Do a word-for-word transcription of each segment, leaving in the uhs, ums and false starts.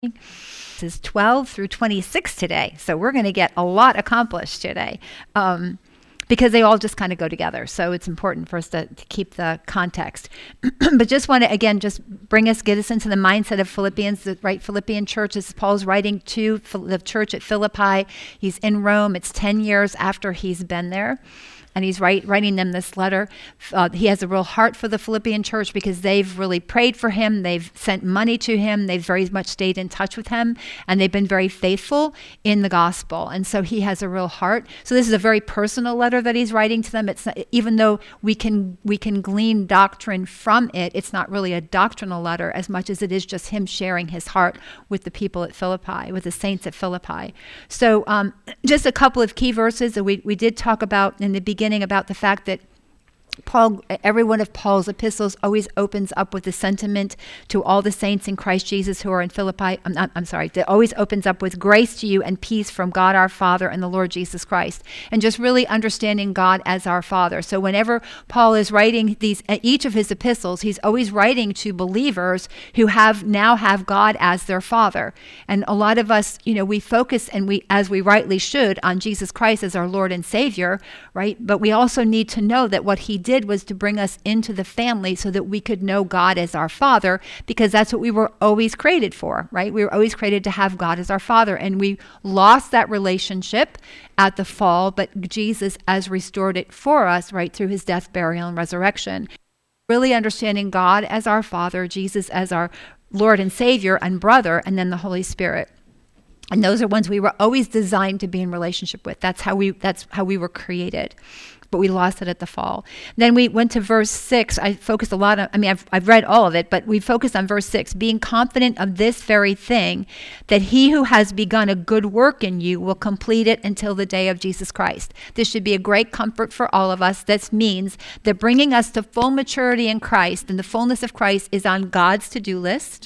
This is twelve through twenty-six today, so we're going to get a lot accomplished today um, because they all just kind of go together. So it's important for us to, to keep the context. But just want to, again, just bring us, get us into the mindset of Philippians, the right Philippian church. This is Paul's writing to the church at Philippi. He's in Rome. It's ten years after he's been there. And he's write, writing them this letter. Uh, he has a real heart for the Philippian church because they've really prayed for him. They've sent money to him. They've very much stayed in touch with him. And they've been very faithful in the gospel. And so he has a real heart. So this is a very personal letter that he's writing to them. It's not, even though we can we can glean doctrine from it, it's not really a doctrinal letter as much as it is just him sharing his heart with the people at Philippi, with the saints at Philippi. So um, just a couple of key verses that we, we did talk about in the beginning. About the fact that Paul, every one of Paul's epistles always opens up with a sentiment to all the saints in Christ Jesus who are in Philippi. I'm, not, I'm sorry, it always opens up with grace to you and peace from God our Father and the Lord Jesus Christ. And just really understanding God as our Father. So whenever Paul is writing these, each of his epistles, he's always writing to believers who have now have God as their Father. And a lot of us, you know, we focus and we, as we rightly should, on Jesus Christ as our Lord and Savior, right? But we also need to know that what he did was to bring us into the family so that we could know God as our Father, because that's what we were always created for, right? We were always created to have God as our Father, and we lost that relationship at the fall, but Jesus has restored it for us, right, through his death, burial, and resurrection. Really understanding God as our Father, Jesus as our Lord and Savior and brother, and then the Holy Spirit. And those are ones we were always designed to be in relationship with. That's how we that's how we were created. But we lost it at the fall. Then we went to verse six. I focused a lot on, I mean, I've, I've read all of it, but we focused on verse six, being confident of this very thing, that he who has begun a good work in you will complete it until the day of Jesus Christ. This should be a great comfort for all of us. This means that bringing us to full maturity in Christ and the fullness of Christ is on God's to-do list.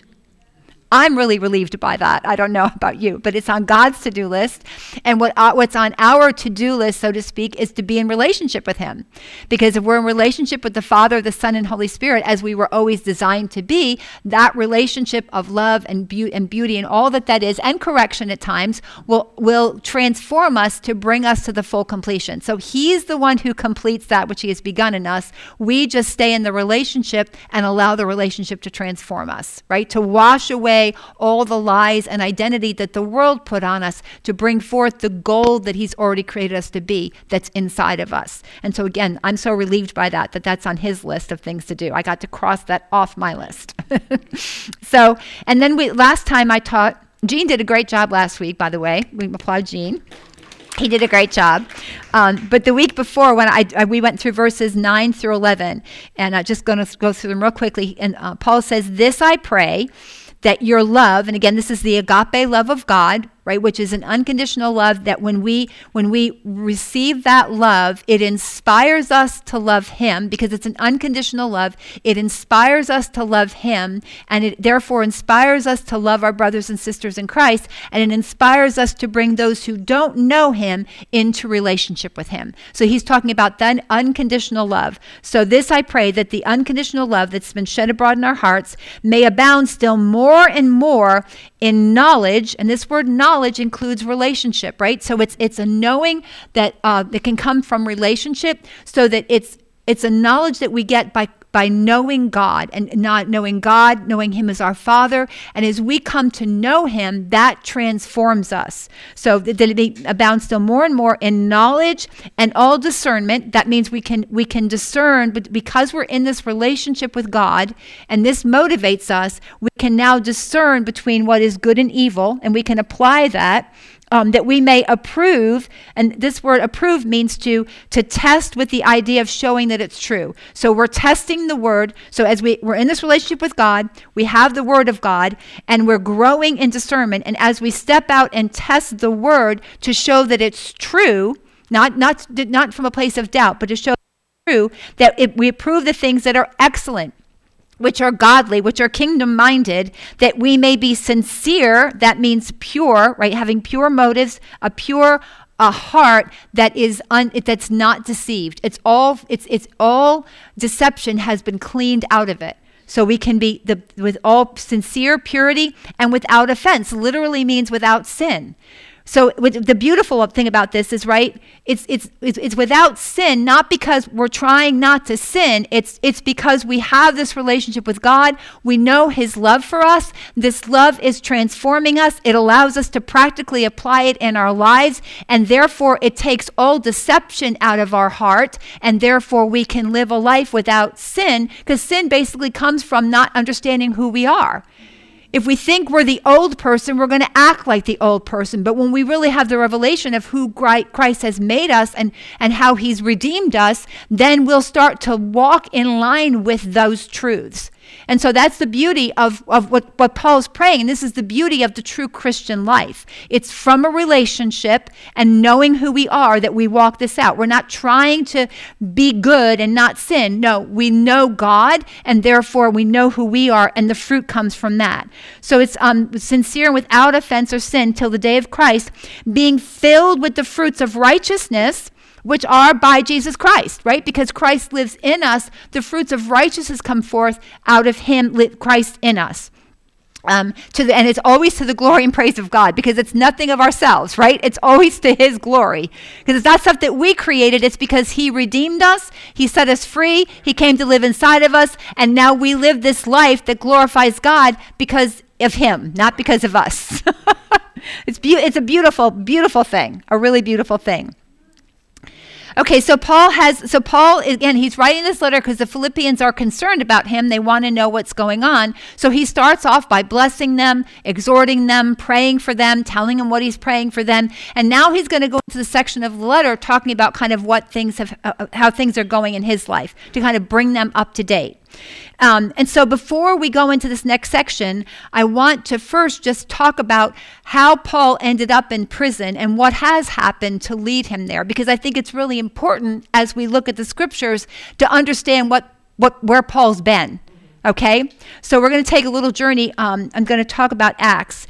I'm really relieved by that. I don't know about you, but it's on God's to-do list. And what uh, what's on our to-do list, so to speak, is to be in relationship with him. Because if we're in relationship with the Father, the Son, and Holy Spirit, as we were always designed to be, that relationship of love and, be- and beauty and all that that is, and correction at times, will, will transform us to bring us to the full completion. So he's the one who completes that which he has begun in us. We just stay in the relationship and allow the relationship to transform us, right? To wash away all the lies and identity that the world put on us to bring forth the gold that he's already created us to be that's inside of us. And so again, I'm so relieved by that, that that's on his list of things to do. I got to cross that off my list. So, and then we, last time I taught, Gene did a great job last week, by the way. We applaud Gene. He did a great job. Um, but the week before, when I, I we went through verses nine through eleven, and I'm just going to go through them real quickly. And uh, Paul says, "This I pray, that your love," and again, this is the agape love of God, right, which is an unconditional love, that when we when we receive that love, it inspires us to love him, because it's an unconditional love. It inspires us to love him, and it therefore inspires us to love our brothers and sisters in Christ, and it inspires us to bring those who don't know him into relationship with him. So he's talking about that unconditional love. So this I pray, that the unconditional love that's been shed abroad in our hearts may abound still more and more in knowledge, and this word knowledge includes relationship, right? So it's it's a knowing that uh, that can come from relationship, so that it's it's a knowledge that we get by by knowing God, and not knowing God, knowing him as our Father. And as we come to know him, that transforms us. So that it abounds still more and more in knowledge and all discernment. That means we can we can discern, but because we're in this relationship with God, and this motivates us, we can now discern between what is good and evil, and we can apply that. Um, that we may approve, and this word approve means to to test with the idea of showing that it's true. So we're testing the word. So as we, we're in this relationship with God, we have the word of God, and we're growing in discernment. And as we step out and test the word to show that it's true, not not not from a place of doubt, but to show it's true, that it, we approve the things that are excellent, which are godly, which are kingdom-minded, that we may be sincere. That means pure, right? Having pure motives, a pure a heart that is un, that's not deceived. It's all it's it's all deception has been cleaned out of it. So we can be the, with all sincere purity and without offense, literally means without sin. So with, the beautiful thing about this is, right, it's, it's it's it's without sin, not because we're trying not to sin. It's it's because we have this relationship with God. We know his love for us. This love is transforming us. It allows us to practically apply it in our lives, and therefore it takes all deception out of our heart, and therefore we can live a life without sin, because sin basically comes from not understanding who we are. If we think we're the old person, we're going to act like the old person. But when we really have the revelation of who Christ has made us and, and how he's redeemed us, then we'll start to walk in line with those truths. And so that's the beauty of, of what, what Paul's praying. And this is the beauty of the true Christian life. It's from a relationship and knowing who we are that we walk this out. We're not trying to be good and not sin. No, we know God, and therefore we know who we are, and the fruit comes from that. So it's um, sincere and without offense or sin till the day of Christ, being filled with the fruits of righteousness, which are by Jesus Christ, right? Because Christ lives in us, the fruits of righteousness come forth out of him, Christ in us. Um, to the, and it's always to the glory and praise of God, because it's nothing of ourselves, right? It's always to his glory, because it's not stuff that we created. It's because he redeemed us, he set us free, he came to live inside of us, and now we live this life that glorifies God because of him, not because of us. It's be- it's a beautiful, beautiful thing, a really beautiful thing. Okay, so Paul has, so Paul, again, he's writing this letter because the Philippians are concerned about him. They want to know what's going on. So he starts off by blessing them, exhorting them, praying for them, telling them what he's praying for them. And now he's going to go into the section of the letter talking about kind of what things have, uh, how things are going in his life to kind of bring them up to date. Um, and so before we go into this next section, I want to first just talk about how Paul ended up in prison and what has happened to lead him there, because I think it's really important as we look at the scriptures to understand what, what where Paul's been. Okay? So we're going to take a little journey. Um, I'm going to talk about Acts.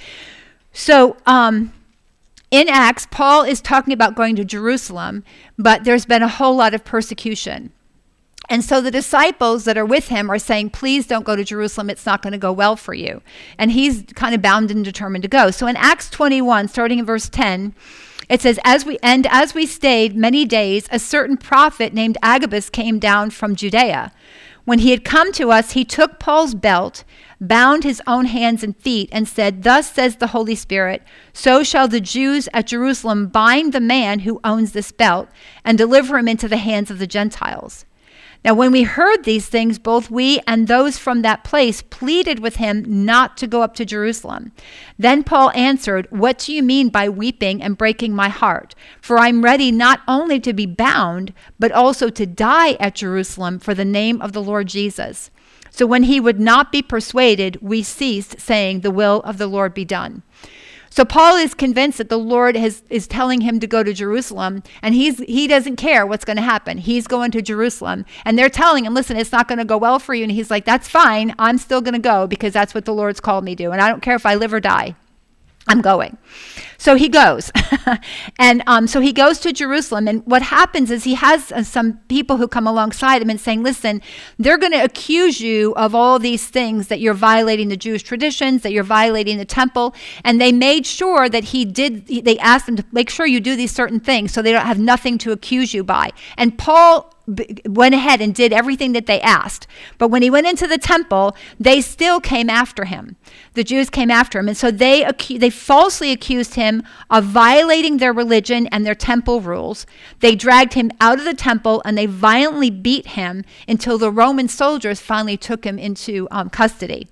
So um, in Acts, Paul is talking about going to Jerusalem, but there's been a whole lot of persecution. And so the disciples that are with him are saying, please don't go to Jerusalem. It's not going to go well for you. And he's kind of bound and determined to go. So in Acts twenty-one, starting in verse ten, it says, as we and as we stayed many days, a certain prophet named Agabus came down from Judea. When he had come to us, he took Paul's belt, bound his own hands and feet, and said, thus says the Holy Spirit, so shall the Jews at Jerusalem bind the man who owns this belt and deliver him into the hands of the Gentiles. Now, when we heard these things, both we and those from that place pleaded with him not to go up to Jerusalem. Then Paul answered, what do you mean by weeping and breaking my heart? For I'm ready not only to be bound, but also to die at Jerusalem for the name of the Lord Jesus. So when he would not be persuaded, we ceased, saying, the will of the Lord be done. So Paul is convinced that the Lord has, is telling him to go to Jerusalem, and he's he doesn't care what's going to happen. He's going to Jerusalem, and they're telling him, listen, it's not going to go well for you. And he's like, that's fine. I'm still going to go because that's what the Lord's called me to, and I don't care if I live or die. I'm going. So he goes. and um, so he goes to Jerusalem. And what happens is he has uh, some people who come alongside him and saying, listen, they're going to accuse you of all these things, that you're violating the Jewish traditions, that you're violating the temple. And they made sure that he did, they asked him to make sure you do these certain things so they don't have nothing to accuse you by. And Paul went ahead and did everything that they asked. But when he went into the temple, they still came after him. The Jews came after him. And so they acu- they falsely accused him of violating their religion and their temple rules. They dragged him out of the temple and they violently beat him until the Roman soldiers finally took him into um, custody.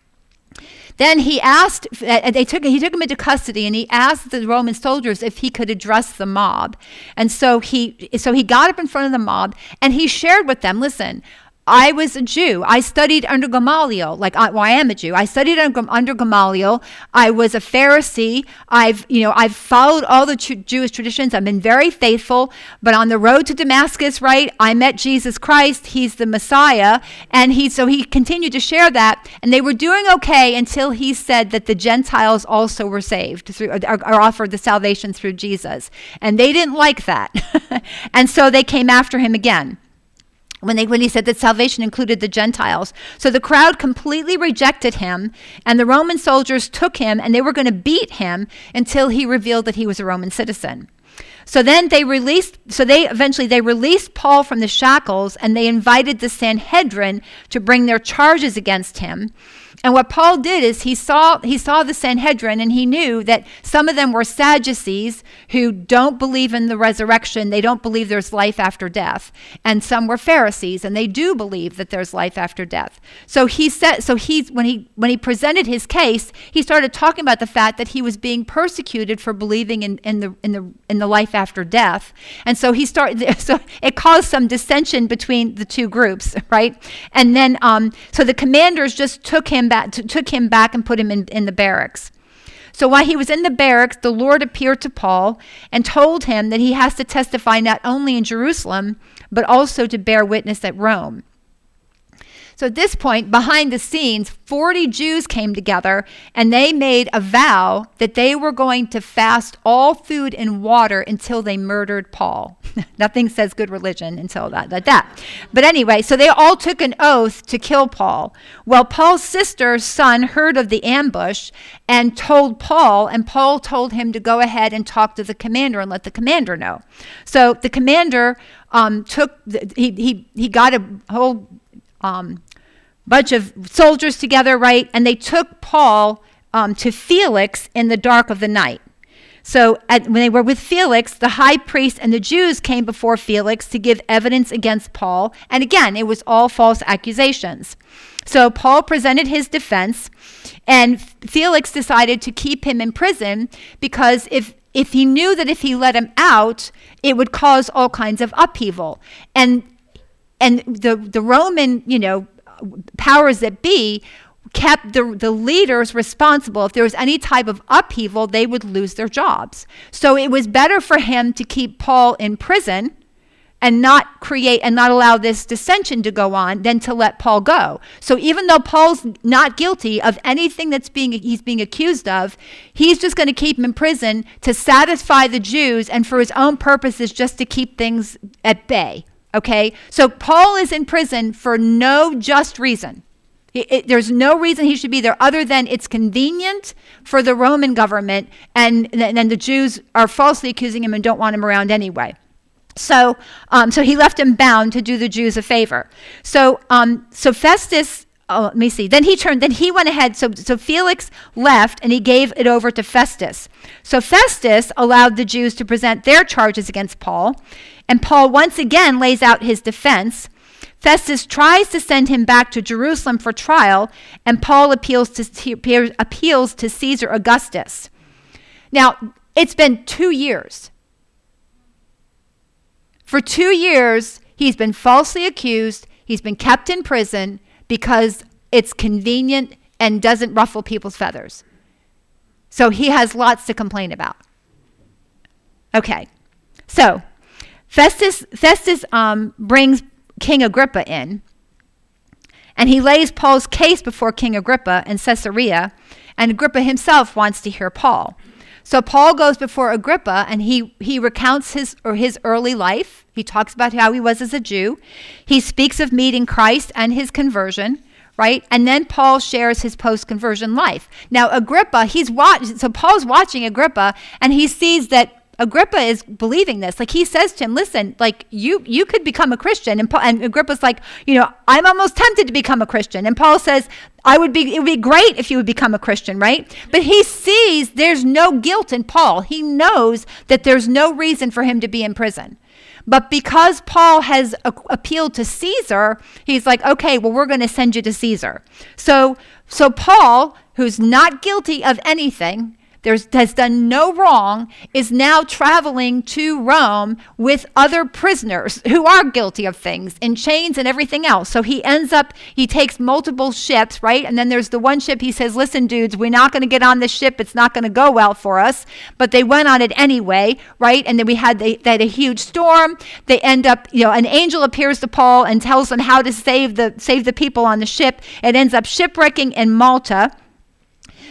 Then he asked, uh, they took, he took him into custody, and he asked the Roman soldiers if he could address the mob. And so he, so he got up in front of the mob, and he shared with them, listen, I was a Jew. I studied under Gamaliel, like I, well, I am a Jew. I studied under, under Gamaliel. I was a Pharisee. I've, you know, I've followed all the tr- Jewish traditions. I've been very faithful. But on the road to Damascus, right, I met Jesus Christ. He's the Messiah, and he so he continued to share that. And they were doing okay until he said that the Gentiles also were saved through, or, or offered the salvation through Jesus, and they didn't like that, and so they came after him again. when they when he said that salvation included the Gentiles. So the crowd completely rejected him, and the Roman soldiers took him, and they were going to beat him until he revealed that he was a Roman citizen. So then they released, so they eventually they released Paul from the shackles, and they invited the Sanhedrin to bring their charges against him. And what Paul did is he saw he saw the Sanhedrin, and he knew that some of them were Sadducees who don't believe in the resurrection. They don't believe there's life after death. And some were Pharisees, and they do believe that there's life after death. So he said so he's when he when he presented his case, he started talking about the fact that he was being persecuted for believing in, in the in the in the life after death. And so he started so it caused some dissension between the two groups, right? And then um so the commanders just took him back t- took him back and put him in, in the barracks. So while he was in the barracks, the Lord appeared to Paul and told him that he has to testify not only in Jerusalem, but also to bear witness at Rome. So at this point, behind the scenes, forty Jews came together, and they made a vow that they were going to fast all food and water until they murdered Paul. Nothing says good religion until that, like that. But anyway, so they all took an oath to kill Paul. Well, Paul's sister's son heard of the ambush and told Paul, and Paul told him to go ahead and talk to the commander and let the commander know. So the commander um, took, the, he, he, he got a whole um, bunch of soldiers together, right? And they took Paul um, to Felix in the dark of the night. So at, when they were with Felix, the high priest and the Jews came before Felix to give evidence against Paul. And again, it was all false accusations. So Paul presented his defense, and Felix decided to keep him in prison because if if he knew that if he let him out, it would cause all kinds of upheaval. And and the the Roman, you know, powers that be kept the, the leaders responsible. If there was any type of upheaval, they would lose their jobs. So it was better for him to keep Paul in prison and not create and not allow this dissension to go on than to let Paul go. So even though Paul's not guilty of anything that's being he's being accused of, he's just going to keep him in prison to satisfy the Jews and for his own purposes, just to keep things at bay. Okay? So Paul is in prison for no just reason. It, it, there's no reason he should be there other than it's convenient for the Roman government, and then the Jews are falsely accusing him and don't want him around anyway. So um, so he left him bound to do the Jews a favor. So um, so Festus, oh, let me see. Then he turned, then he went ahead. So, so Felix left and he gave it over to Festus. So Festus allowed the Jews to present their charges against Paul. And Paul once again lays out his defense. Festus tries to send him back to Jerusalem for trial, and Paul appeals to, appeals to Caesar Augustus. Now, it's been two years. For two years, he's been falsely accused. He's been kept in prison because it's convenient and doesn't ruffle people's feathers. So he has lots to complain about. Okay, so Festus, Festus um, brings King Agrippa in, and he lays Paul's case before King Agrippa in Caesarea, and Agrippa himself wants to hear Paul. So Paul goes before Agrippa, and he he recounts his or his early life. He talks about how he was as a Jew. He speaks of meeting Christ and his conversion, right? And then Paul shares his post-conversion life. Now Agrippa, he's watching. So Paul's watching Agrippa, and he sees that Agrippa is believing this. Like he says to him, listen, like you you could become a Christian. And, Paul, and Agrippa's like, you know, I'm almost tempted to become a Christian. And Paul says, I would be, it would be great if you would become a Christian, right? But he sees there's no guilt in Paul. He knows that there's no reason for him to be in prison. But because Paul has a, appealed to Caesar, he's like, okay, well, we're going to send you to Caesar. So, so Paul, who's not guilty of anything, There's, has done no wrong, is now traveling to Rome with other prisoners who are guilty of things, in chains and everything else. So he ends up, he takes multiple ships, right? And then there's the one ship he says, listen, dudes, we're not going to get on this ship. It's not going to go well for us. But they went on it anyway, right? And then we had, the, they had a huge storm. They end up, you know, an angel appears to Paul and tells them how to save the, save the people on the ship. It ends up shipwrecking in Malta.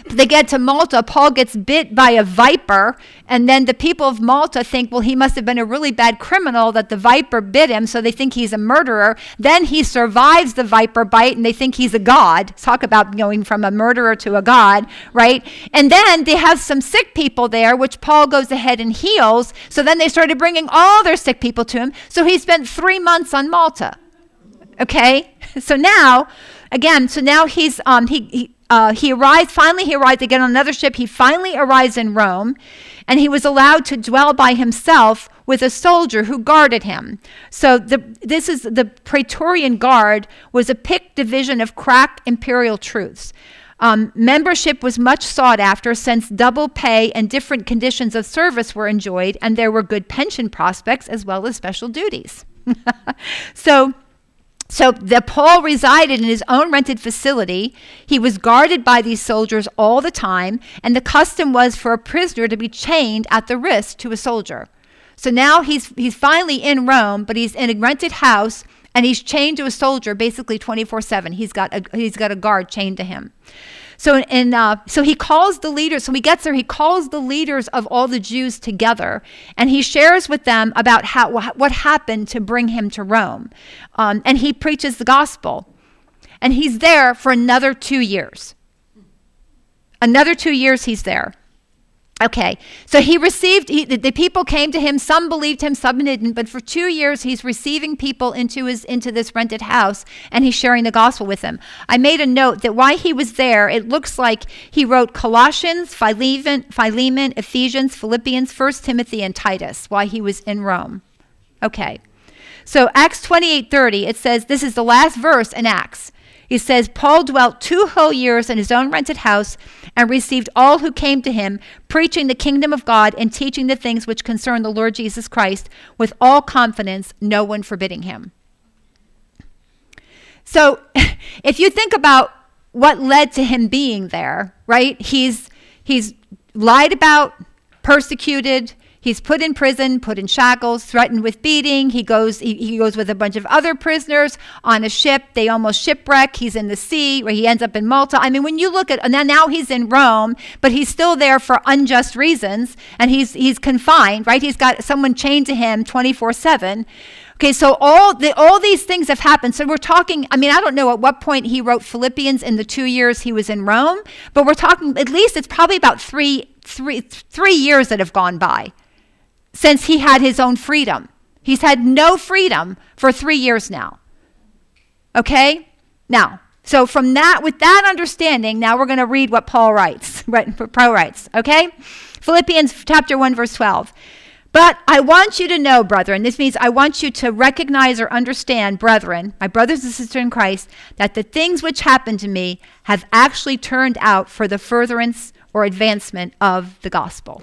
They get to Malta, Paul gets bit by a viper, and then the people of Malta think, well, he must have been a really bad criminal that the viper bit him, so they think he's a murderer. Then he survives the viper bite, and they think he's a god. Talk about going from a murderer to a god, right? And then they have some sick people there, which Paul goes ahead and heals, so then they started bringing all their sick people to him, so he spent three months on Malta, okay? So now, again, so now he's, um, he, he Uh, he arrived, finally he arrived again on another ship. He finally arrives in Rome, and he was allowed to dwell by himself with a soldier who guarded him. So the, this is the Praetorian Guard was a picked division of crack imperial troops. Um, membership was much sought after since double pay and different conditions of service were enjoyed, and there were good pension prospects as well as special duties. so So the Paul resided in his own rented facility. He was guarded by these soldiers all the time, and the custom was for a prisoner to be chained at the wrist to a soldier. So now he's he's finally in Rome, but he's in a rented house, and he's chained to a soldier basically twenty-four seven. He's got a he's got a guard chained to him. So and uh, so he calls the leaders. So he gets there. He calls the leaders of all the Jews together, and he shares with them about how what happened to bring him to Rome, um, and he preaches the gospel. And he's there for another two years. Another two years he's there. Okay, so he received, he, the, the people came to him, some believed him, some didn't, but for two years he's receiving people into his into this rented house, and he's sharing the gospel with them. I made a note that while he was there, it looks like he wrote Colossians, Philemon, Philemon, Ephesians, Philippians, First Timothy, and Titus while he was in Rome. Okay, so Acts twenty-eight thirty, it says, this is the last verse in Acts. He says, Paul dwelt two whole years in his own rented house and received all who came to him, preaching the kingdom of God and teaching the things which concern the Lord Jesus Christ with all confidence, no one forbidding him. So if you think about what led to him being there, right? He's, he's lied about, persecuted, he's put in prison, put in shackles, threatened with beating. He goes he, he goes with a bunch of other prisoners on a ship. They almost shipwreck. He's in the sea, where he ends up in Malta. I mean, when you look at, and then now he's in Rome, but he's still there for unjust reasons, and he's he's confined, right? He's got someone chained to him twenty-four seven. Okay, so all the all these things have happened. So we're talking, I mean, I don't know at what point he wrote Philippians in the two years he was in Rome, but we're talking, at least it's probably about three, three, three years that have gone by since he had his own freedom. He's had no freedom for three years now. Okay? Now, so from that, with that understanding, now we're going to read what Paul writes, right? Paul writes, okay? Philippians chapter one, verse twelve. But I want you to know, brethren, this means I want you to recognize or understand, brethren, my brothers and sisters in Christ, that the things which happened to me have actually turned out for the furtherance or advancement of the gospel.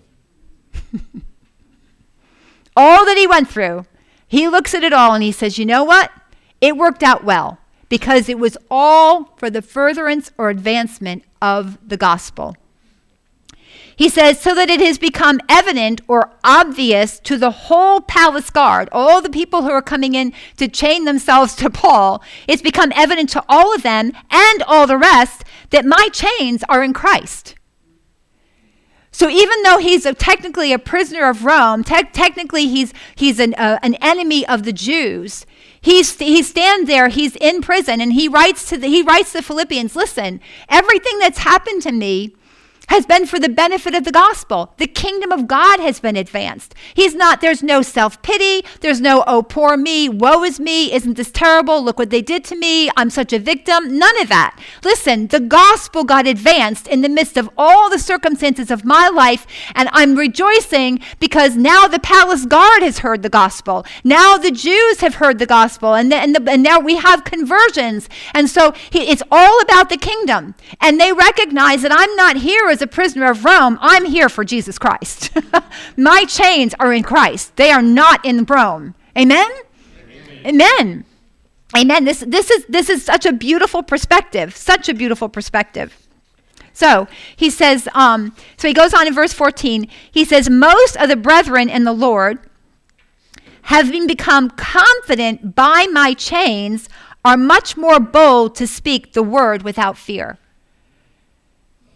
All that he went through, he looks at it all and he says, you know what? It worked out well because it was all for the furtherance or advancement of the gospel. He says, so that it has become evident or obvious to the whole palace guard, all the people who are coming in to chain themselves to Paul, it's become evident to all of them and all the rest that my chains are in Christ. So even though he's a, technically a prisoner of Rome, te- technically he's he's an uh, an enemy of the Jews. He's he stands there, he's in prison, and he writes to the he writes to the Philippians, listen, everything that's happened to me has been for the benefit of the gospel. The kingdom of God has been advanced. He's not, there's no self-pity. There's no, oh, poor me, woe is me. Isn't this terrible? Look what they did to me. I'm such a victim. None of that. Listen, the gospel got advanced in the midst of all the circumstances of my life, and I'm rejoicing because now the palace guard has heard the gospel. Now the Jews have heard the gospel, and, the, and, the, and now we have conversions. And so he, it's all about the kingdom. And they recognize that I'm not here as a prisoner of Rome. I'm here for Jesus Christ. My chains are in Christ. They are not in Rome. Amen? Amen. Amen. Amen. This this is this is such a beautiful perspective. Such a beautiful perspective. So he says, um, so he goes on in verse fourteen. He says, most of the brethren in the Lord, having become confident by my chains, are much more bold to speak the word without fear.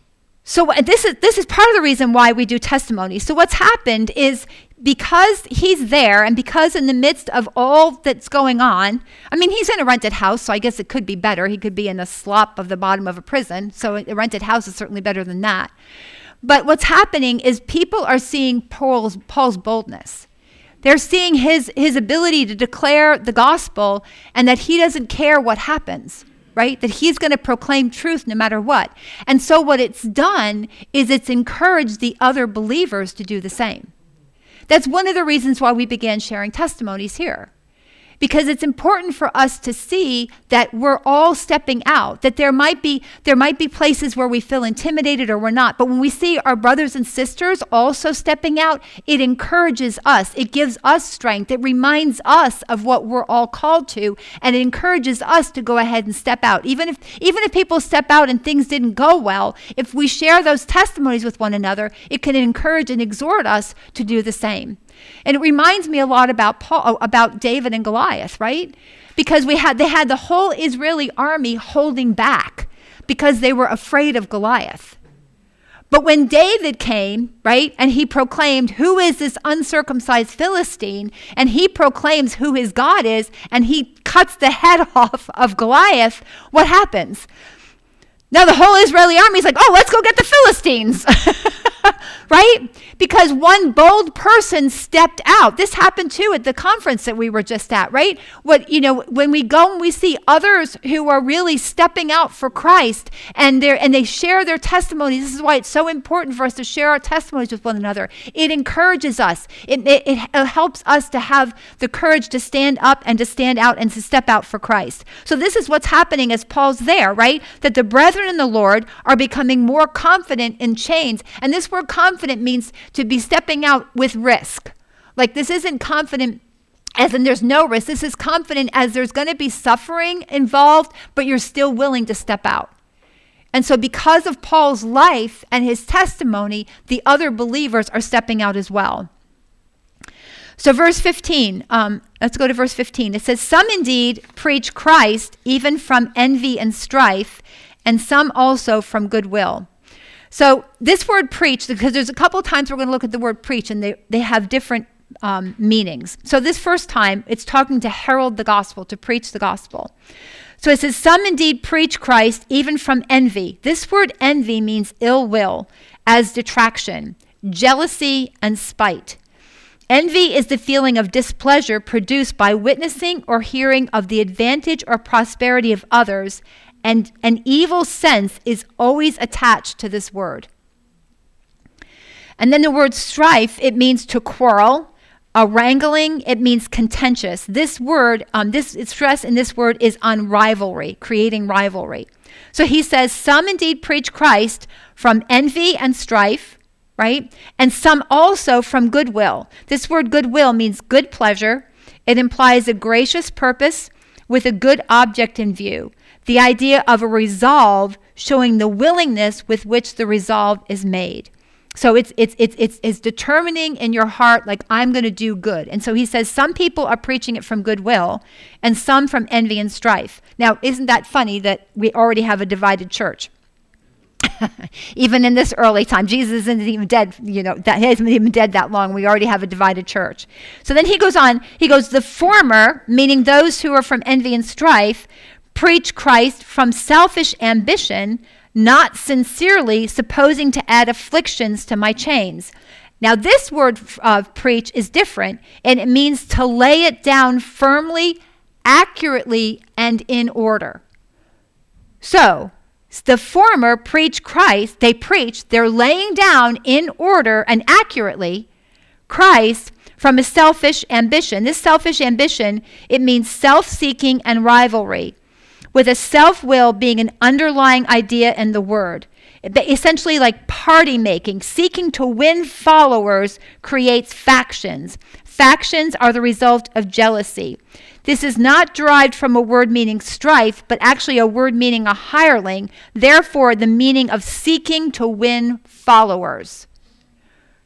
So this is this is part of the reason why we do testimony. So what's happened is, because he's there and because in the midst of all that's going on, I mean, he's in a rented house, so I guess it could be better. He could be in the slop of the bottom of a prison. So a rented house is certainly better than that. But what's happening is people are seeing Paul's, Paul's boldness. They're seeing his, his ability to declare the gospel and that he doesn't care what happens. Right? That he's going to proclaim truth no matter what. And so what it's done is it's encouraged the other believers to do the same. That's one of the reasons why we began sharing testimonies here. Because it's important for us to see that we're all stepping out, that there might be there might be places where we feel intimidated or we're not. But when we see our brothers and sisters also stepping out, it encourages us. It gives us strength. It reminds us of what we're all called to, and it encourages us to go ahead and step out. Even if even if people step out and things didn't go well, if we share those testimonies with one another, it can encourage and exhort us to do the same. And it reminds me a lot about Paul, about David and Goliath, right? Because we had they had the whole Israeli army holding back because they were afraid of Goliath. But when David came, right, and he proclaimed, who is this uncircumcised Philistine? And he proclaims who his God is, and he cuts the head off of Goliath, what happens? Now the whole Israeli army is like, oh, let's go get the Philistines, right? Because one bold person stepped out. This happened too at the conference that we were just at, right? What, you know, when we go and we see others who are really stepping out for Christ and they and they share their testimonies. This is why it's so important for us to share our testimonies with one another. It encourages us. It, it, it helps us to have the courage to stand up and to stand out and to step out for Christ. So this is what's happening as Paul's there, right? That the brethren in the Lord are becoming more confident in chains. And this word confident means to be stepping out with risk. Like, this isn't confident as in there's no risk. This is confident as there's going to be suffering involved, but you're still willing to step out. And so because of Paul's life and his testimony, the other believers are stepping out as well. So verse fifteen, um, let's go to verse fifteen. It says, some indeed preach Christ even from envy and strife, and some also from goodwill. So this word preach, because there's a couple of times we're going to look at the word preach, and they, they have different um, meanings. So this first time, it's talking to herald the gospel, to preach the gospel. So it says, some indeed preach Christ even from envy. This word envy means ill will, as detraction, jealousy, and spite. Envy is the feeling of displeasure produced by witnessing or hearing of the advantage or prosperity of others, and an evil sense is always attached to this word. And then the word strife, it means to quarrel. A wrangling, it means contentious. This word, um, this stress in this word is on rivalry, creating rivalry. So he says, some indeed preach Christ from envy and strife, right? And some also from goodwill. This word goodwill means good pleasure. It implies a gracious purpose with a good object in view. The idea of a resolve showing the willingness with which the resolve is made. So it's it's it's it's, it's determining in your heart, like, I'm going to do good. And so he says some people are preaching it from goodwill and some from envy and strife. Now, isn't that funny that we already have a divided church? Even in this early time, Jesus isn't even dead, you know, that he hasn't even dead that long. We already have a divided church. So then he goes on, he goes, the former, meaning those who are from envy and strife, preach Christ from selfish ambition, not sincerely, supposing to add afflictions to my chains. Now this word uh, preach is different, and it means to lay it down firmly, accurately, and in order. So the former preach Christ, they preach, they're laying down in order and accurately Christ from a selfish ambition. This selfish ambition, it means self-seeking and rivalry, with a self-will being an underlying idea in the word. Essentially like party making, seeking to win followers creates factions. Factions are the result of jealousy. This is not derived from a word meaning strife, but actually a word meaning a hireling, therefore the meaning of seeking to win followers.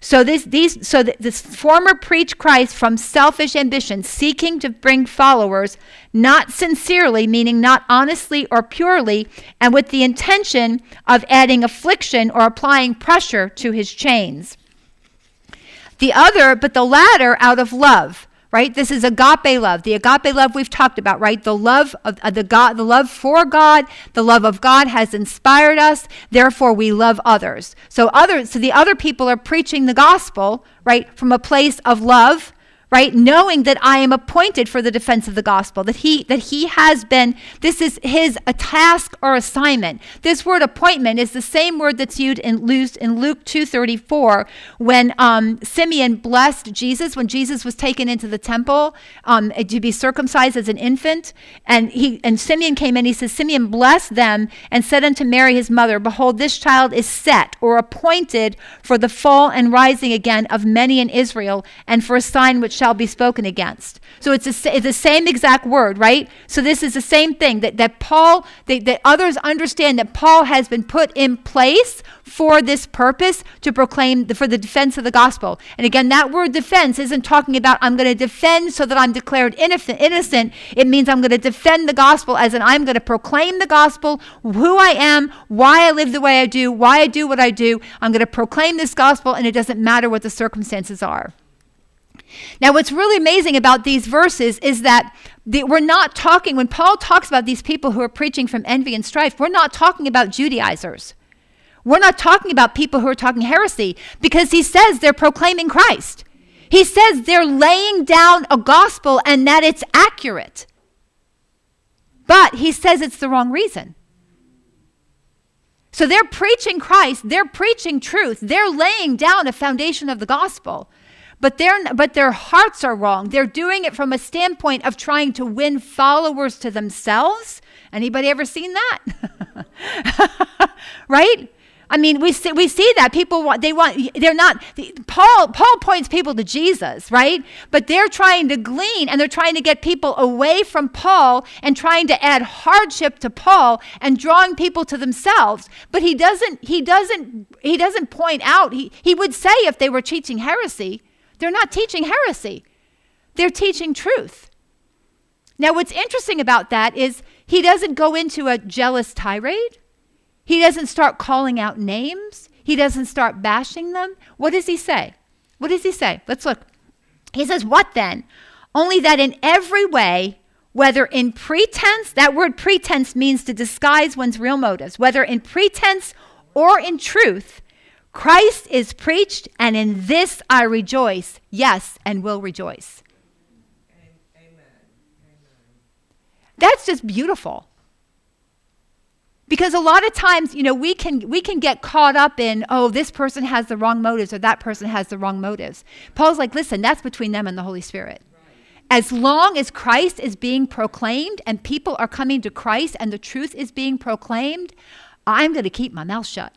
So this, these, so th- this former preached Christ from selfish ambition, seeking to bring followers, not sincerely, meaning not honestly or purely, and with the intention of adding affliction or applying pressure to his chains. The other, but the latter out of love, right? This is agape love. The agape love we've talked about, right? The love of uh, the God, the love for God, the love of God has inspired us. Therefore, we love others. So others, so the other people are preaching the gospel, right, from a place of love, right? Knowing that I am appointed for the defense of the gospel, that he that he has been, this is his a task or assignment. This word appointment is the same word that's used in, used in Luke two thirty-four when um, Simeon blessed Jesus, when Jesus was taken into the temple um, to be circumcised as an infant. And he and Simeon came in, he says, Simeon blessed them and said unto Mary his mother, behold, this child is set or appointed for the fall and rising again of many in Israel, and for a sign which shall be spoken against. So it's, a, it's the same exact word, right? So this is the same thing that, that Paul, that, that others understand that Paul has been put in place for this purpose to proclaim, the, for the defense of the gospel. And again, that word defense isn't talking about I'm going to defend so that I'm declared innocent. innocent. It means I'm going to defend the gospel as in I'm going to proclaim the gospel, who I am, why I live the way I do, why I do what I do. I'm going to proclaim this gospel, and it doesn't matter what the circumstances are. Now, what's really amazing about these verses is that the, we're not talking, when Paul talks about these people who are preaching from envy and strife, we're not talking about Judaizers. We're not talking about people who are talking heresy, because he says they're proclaiming Christ. He says they're laying down a gospel and that it's accurate. But he says it's the wrong reason. So they're preaching Christ, they're preaching truth, they're laying down a foundation of the gospel. But, they're, but their hearts are wrong. They're doing it from a standpoint of trying to win followers to themselves. Anybody ever seen that? Right? I mean, we see, we see that people want, they want, they're not, Paul, Paul points people to Jesus, right? But they're trying to glean, and they're trying to get people away from Paul and trying to add hardship to Paul and drawing people to themselves. But he doesn't, he doesn't, he doesn't point out, he, he would say if they were teaching heresy, they're not teaching heresy. They're teaching truth. Now, what's interesting about that is he doesn't go into a jealous tirade. He doesn't start calling out names. He doesn't start bashing them. What does he say? What does he say? Let's look. He says, what then? Only that in every way, whether in pretense, that word pretense means to disguise one's real motives, whether in pretense or in truth, Christ is preached, and in this I rejoice, yes, and will rejoice. Amen. Amen. That's just beautiful. Because a lot of times, you know, we can we can get caught up in, oh, this person has the wrong motives or that person has the wrong motives. Paul's like, listen, that's between them and the Holy Spirit. Right. As long as Christ is being proclaimed and people are coming to Christ and the truth is being proclaimed, I'm going to keep my mouth shut.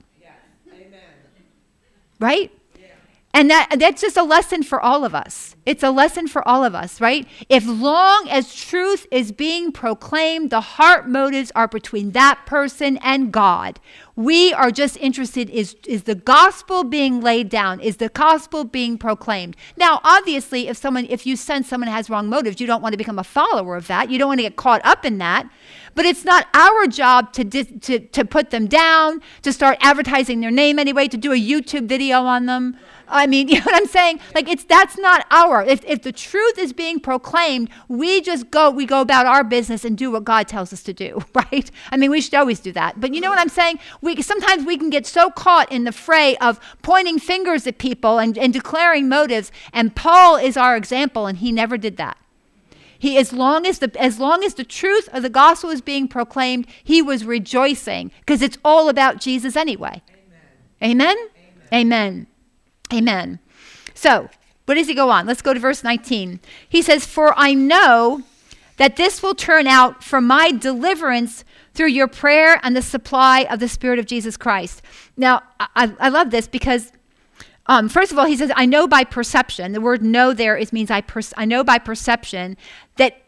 Right? Yeah. And that that's just a lesson for all of us. It's a lesson for all of us, right? If long as truth is being proclaimed, the heart motives are between that person and God. We are just interested, is, is the gospel being laid down? Is the gospel being proclaimed? Now, obviously, if someone, if you sense someone has wrong motives, you don't want to become a follower of that. You don't want to get caught up in that. But it's not our job to, di- to, to put them down, to start advertising their name anyway, to do a YouTube video on them. I mean, you know what I'm saying? Like, it's that's not our. If if the truth is being proclaimed, we just go, we go about our business and do what God tells us to do, right? I mean, we should always do that. But you know what I'm saying? We sometimes we can get so caught in the fray of pointing fingers at people and, and declaring motives. And Paul is our example, and he never did that. He, as long as the as long as the truth of the gospel is being proclaimed, he was rejoicing because it's all about Jesus anyway. Amen? Amen? Amen. Amen. Amen. So, what does he go on? Let's go to verse nineteen. He says, for I know that this will turn out for my deliverance through your prayer and the supply of the Spirit of Jesus Christ. Now, I, I love this because, um, first of all, he says, I know by perception. The word know there is means I, per- I know by perception that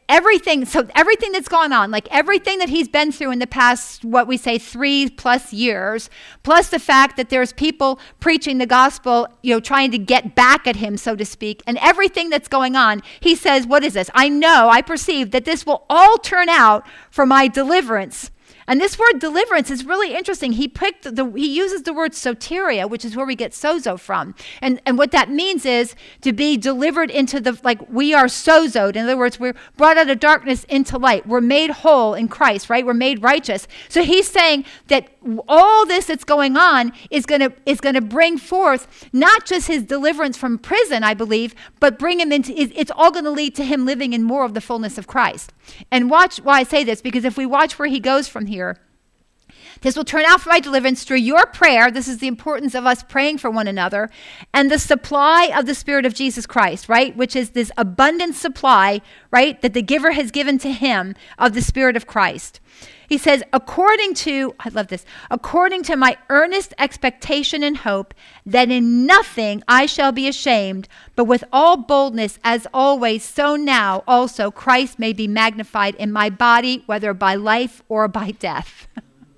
everything, so everything that's gone on, like everything that he's been through in the past, what we say, three plus years, plus the fact that there's people preaching the gospel, you know, trying to get back at him, so to speak, and everything that's going on, he says, what is this? I know, I perceive that this will all turn out for my deliverance. And this word deliverance is really interesting. He picked the he uses the word soteria, which is where we get sozo from. And and what that means is to be delivered into the, like we are sozoed. In other words, we're brought out of darkness into light. We're made whole in Christ, right? We're made righteous. So he's saying that all this that's going on is going to is going to bring forth not just his deliverance from prison, I believe, but bring him into, it's all going to lead to him living in more of the fullness of Christ. And watch why I say this, because if we watch where he goes from here, this will turn out for my deliverance through your prayer. This is the importance of us praying for one another, and the supply of the Spirit of Jesus Christ, right? Which is this abundant supply, right? That the giver has given to him of the Spirit of Christ. He says, according to, I love this, according to my earnest expectation and hope that in nothing I shall be ashamed, but with all boldness as always, so now also Christ may be magnified in my body, whether by life or by death.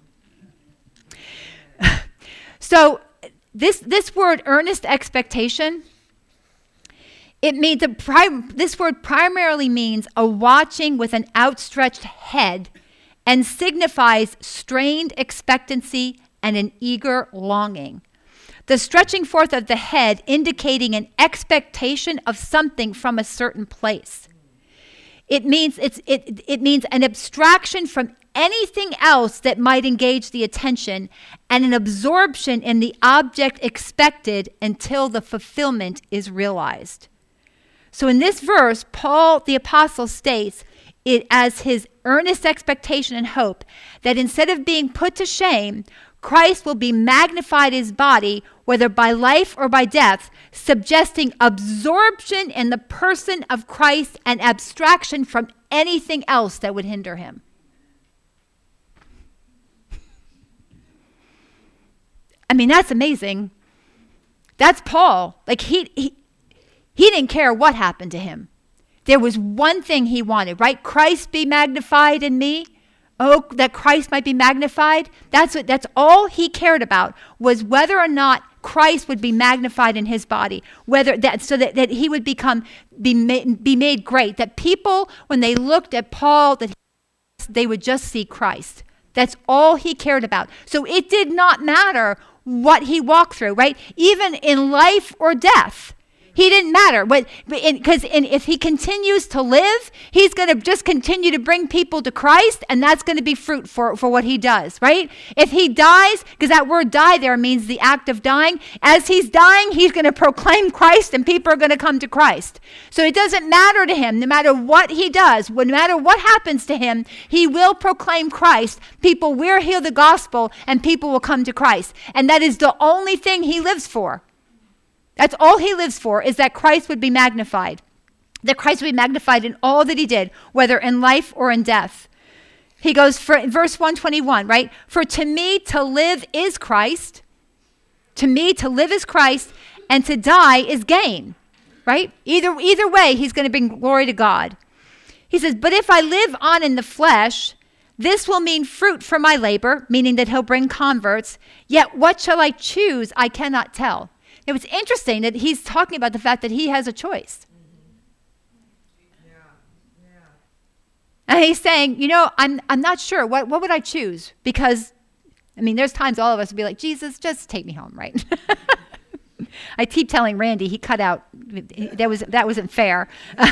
So this this word earnest expectation, it means a prim, this word primarily means a watching with an outstretched head, and signifies strained expectancy and an eager longing. The stretching forth of the head indicating an expectation of something from a certain place. It means it's it it means an abstraction from anything else that might engage the attention, and an absorption in the object expected until the fulfillment is realized. So in this verse, Paul the apostle states it as his earnest expectation and hope that instead of being put to shame, Christ will be magnified his body, whether by life or by death, suggesting absorption in the person of Christ and abstraction from anything else that would hinder him. I mean, that's amazing. That's Paul. Like he, he, he didn't care what happened to him. There was one thing he wanted, right? Christ be magnified in me. Oh, that Christ might be magnified. That's what, that's all he cared about, was whether or not Christ would be magnified in his body, whether that, so that, that he would become, be made, be made great. That people, when they looked at Paul, that they would just see Christ. That's all he cared about. So it did not matter what he walked through, right? Even in life or death, he didn't matter. Because if he continues to live, he's going to just continue to bring people to Christ, and that's going to be fruit for, for what he does, right? If he dies, because that word die there means the act of dying, as he's dying, he's going to proclaim Christ, and people are going to come to Christ. So it doesn't matter to him, no matter what he does, no matter what happens to him, he will proclaim Christ. People will hear the gospel, and people will come to Christ. And that is the only thing he lives for. That's all he lives for, is that Christ would be magnified. That Christ would be magnified in all that he did, whether in life or in death. He goes, for verse one twenty-one, right? For to me to live is Christ. To me to live is Christ, and to die is gain, right? Either, either way, he's going to bring glory to God. He says, but if I live on in the flesh, this will mean fruit for my labor, meaning that he'll bring converts. Yet what shall I choose? I cannot tell. It was interesting that he's talking about the fact that he has a choice. Yeah, yeah. And he's saying, you know, I'm I'm not sure. What what would I choose? Because, I mean, there's times all of us would be like, Jesus, just take me home, right? I keep telling Randy, he cut out, that, was, that wasn't fair.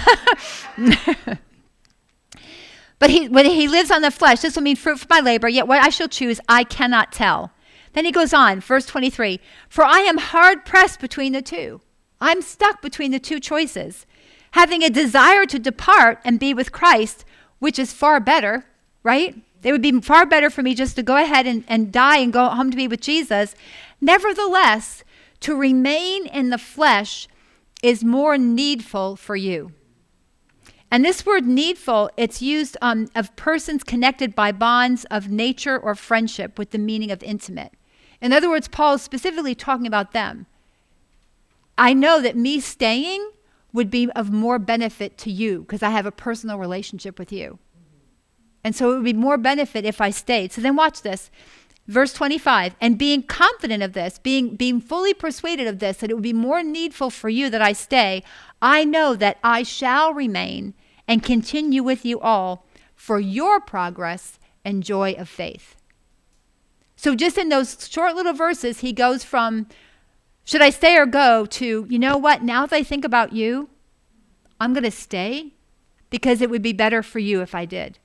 But he, when he lives on the flesh, this will mean fruit for my labor, yet what I shall choose, I cannot tell. Then he goes on, verse twenty-three, for I am hard pressed between the two. I'm stuck between the two choices, having a desire to depart and be with Christ, which is far better, right? It would be far better for me just to go ahead and, and die and go home to be with Jesus. Nevertheless, to remain in the flesh is more needful for you. And this word needful, it's used um, of persons connected by bonds of nature or friendship with the meaning of intimate. In other words, Paul is specifically talking about them. I know that me staying would be of more benefit to you because I have a personal relationship with you. And so it would be more benefit if I stayed. So then watch this. Verse twenty-five, and being confident of this, being, being fully persuaded of this, that it would be more needful for you that I stay, I know that I shall remain and continue with you all for your progress and joy of faith. So just in those short little verses, he goes from, should I stay or go, to, you know what, now that I think about you, I'm going to stay because it would be better for you if I did.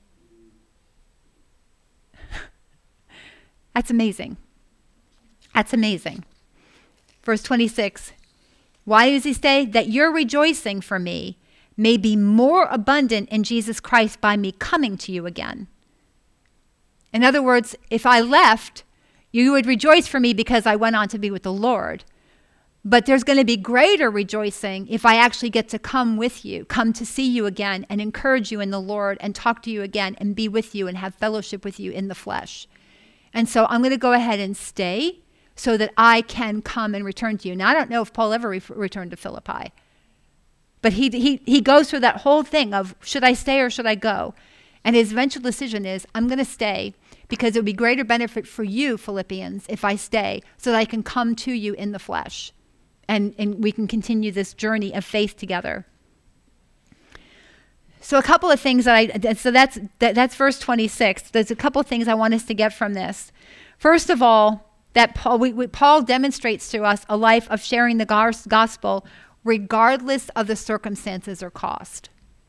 That's amazing. That's amazing. Verse twenty-six, why does he stay? That your rejoicing for me may be more abundant in Jesus Christ by me coming to you again. In other words, if I left, you would rejoice for me because I went on to be with the Lord. But there's going to be greater rejoicing if I actually get to come with you, come to see you again and encourage you in the Lord and talk to you again and be with you and have fellowship with you in the flesh. And so I'm going to go ahead and stay so that I can come and return to you. Now, I don't know if Paul ever re- returned to Philippi. But he, he, he goes through that whole thing of, should I stay or should I go? And his eventual decision is, I'm going to stay because it would be greater benefit for you, Philippians, if I stay so that I can come to you in the flesh. And, and we can continue this journey of faith together. So a couple of things that I, so that's that, that's verse twenty-six. There's a couple of things I want us to get from this. First of all, that Paul, we, we, Paul demonstrates to us a life of sharing the gospel regardless of the circumstances or cost.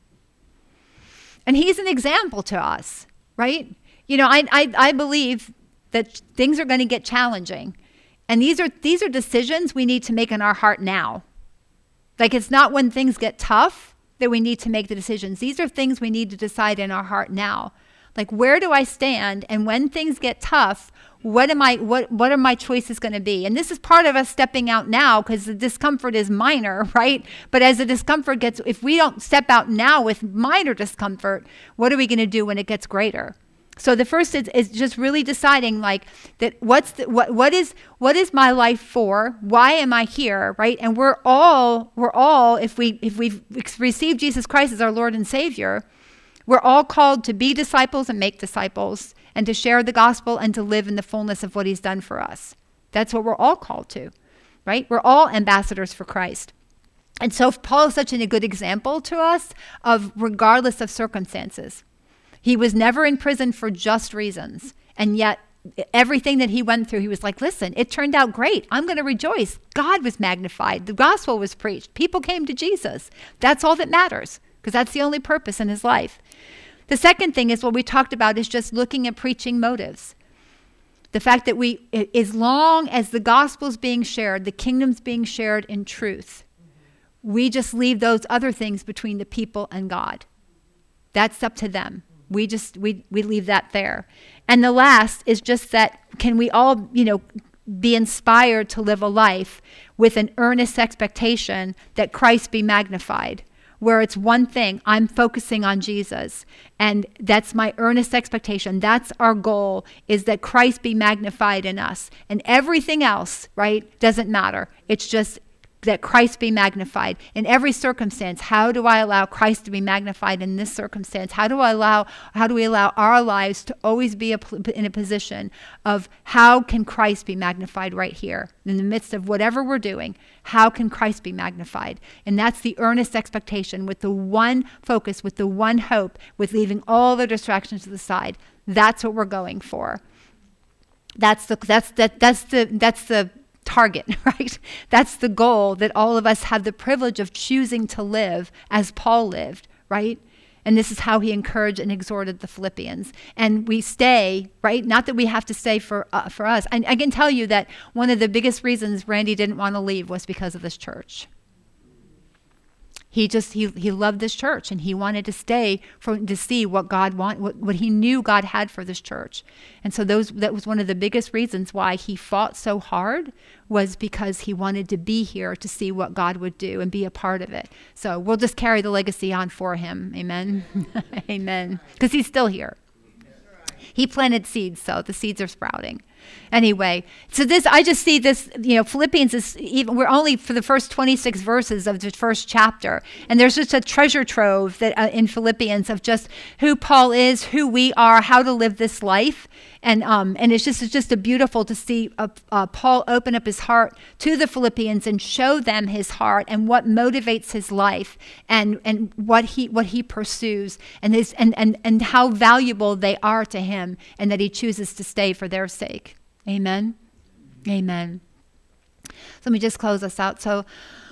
And he's an example to us, right? You know, I I, I believe that things are going to get challenging. And these are these are decisions we need to make in our heart now. Like, it's not when things get tough that we need to make the decisions. These are things we need to decide in our heart now. Like, where do I stand? And when things get tough, what am I what what are my choices going to be? And this is part of us stepping out now, because the discomfort is minor, right? But as the discomfort gets, if we don't step out now with minor discomfort, what are we going to do when it gets greater? So the first is, is just really deciding, like, that what's the, what what is what is my life for? Why am I here, right? And we're all we're all if we if we've received Jesus Christ as our Lord and Savior, we're all called to be disciples and make disciples and to share the gospel and to live in the fullness of what he's done for us. That's what we're all called to, right? We're all ambassadors for Christ. And so Paul is such a good example to us of regardless of circumstances. He was never in prison for just reasons. And yet everything that he went through, he was like, listen, it turned out great. I'm going to rejoice. God was magnified. The gospel was preached. People came to Jesus. That's all that matters, because that's the only purpose in his life. The second thing is what we talked about is just looking at preaching motives. The fact that we, as long as the gospel's being shared, the kingdom's being shared in truth, we just leave those other things between the people and God. That's up to them. We just, we, we leave that there. And the last is just that, can we all, you know, be inspired to live a life with an earnest expectation that Christ be magnified, where it's one thing, I'm focusing on Jesus, and that's my earnest expectation. That's our goal, is that Christ be magnified in us. And everything else, right, doesn't matter. It's just that Christ be magnified in every circumstance. How do I allow Christ to be magnified in this circumstance? How do I allow, how do we allow our lives to always be a, in a position of how can Christ be magnified right here in the midst of whatever we're doing? How can Christ be magnified? And that's the earnest expectation, with the one focus, with the one hope, with leaving all the distractions to the side. That's what we're going for. That's the, that's, that, that's the, that's the, target, right? That's the goal that all of us have the privilege of choosing to live as Paul lived, right? And this is how he encouraged and exhorted the Philippians. And we stay, right? Not that we have to stay for uh, for us. And I can tell you that one of the biggest reasons Randy didn't want to leave was because of this church. He just, he he loved this church, and he wanted to stay for, to see what God want, what, what he knew God had for this church. And so those that was one of the biggest reasons why he fought so hard, was because he wanted to be here to see what God would do and be a part of it. So we'll just carry the legacy on for him. Amen. Amen. Because he's still here. He planted seeds, so the seeds are sprouting. Anyway, so this, I just see this, you know, Philippians is even, we're only for the first twenty-six verses of the first chapter. And there's just a treasure trove that uh, in Philippians of just who Paul is, who we are, how to live this life. And um, and it's just it's just a beautiful to see uh, uh, Paul open up his heart to the Philippians and show them his heart and what motivates his life and and what he what he pursues and his and and and how valuable they are to him, and that he chooses to stay for their sake. Amen. Amen. So let me just close us out. So.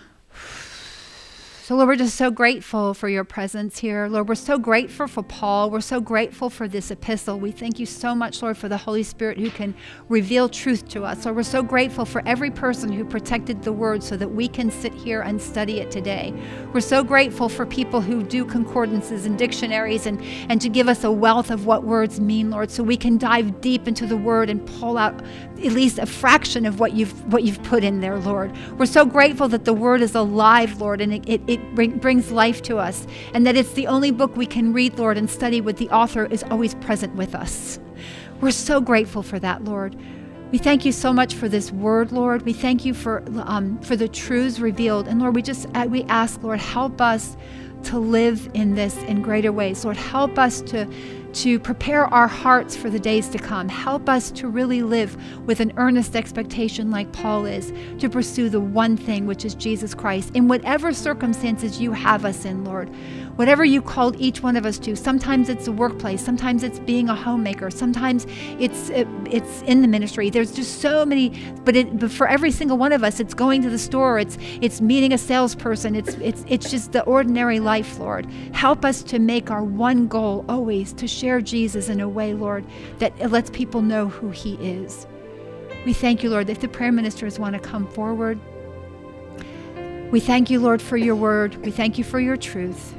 So, Lord, we're just so grateful for your presence here. Lord, we're so grateful for Paul. We're so grateful for this epistle. We thank you so much, Lord, for the Holy Spirit who can reveal truth to us. Lord, we're so grateful for every person who protected the word so that we can sit here and study it today. We're so grateful for people who do concordances and dictionaries and, and to give us a wealth of what words mean, Lord, so we can dive deep into the word and pull out at least a fraction of what you've what you've put in there, Lord. We're so grateful that the word is alive, Lord, and it, it, it bring, brings life to us, and that it's the only book we can read, Lord, and study with the author is always present with us. We're so grateful for that, Lord. We thank you so much for this word, Lord. We thank you for um, for the truths revealed, and Lord, we just we ask, Lord, help us to live in this in greater ways. Lord, help us to to prepare our hearts for the days to come. Help us to really live with an earnest expectation like Paul is, to pursue the one thing, which is Jesus Christ, in whatever circumstances you have us in, Lord. Whatever you called each one of us to. Sometimes it's the workplace. Sometimes it's being a homemaker. Sometimes it's it, it's in the ministry. There's just so many, but, it, but for every single one of us, it's going to the store. It's it's meeting a salesperson. It's it's it's just the ordinary life, Lord. Help us to make our one goal always to share Jesus in a way, Lord, that it lets people know who he is. We thank you, Lord, that if the prayer ministers want to come forward, we thank you, Lord, for your word. We thank you for your truth.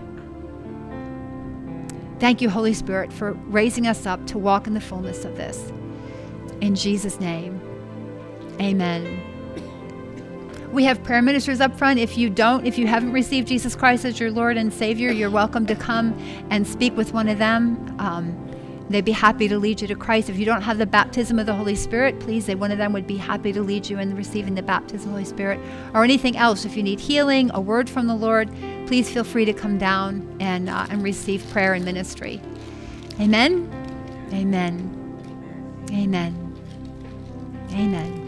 Thank you, Holy Spirit, for raising us up to walk in the fullness of this. In Jesus' name, amen. We have prayer ministers up front. If you don't, if you haven't received Jesus Christ as your Lord and Savior, you're welcome to come and speak with one of them. Um, they'd be happy to lead you to Christ. If you don't have the baptism of the Holy Spirit, please, they, one of them would be happy to lead you in receiving the baptism of the Holy Spirit. Or anything else, if you need healing, a word from the Lord, please feel free to come down and, uh, and receive prayer and ministry. Amen? Amen. Amen. Amen.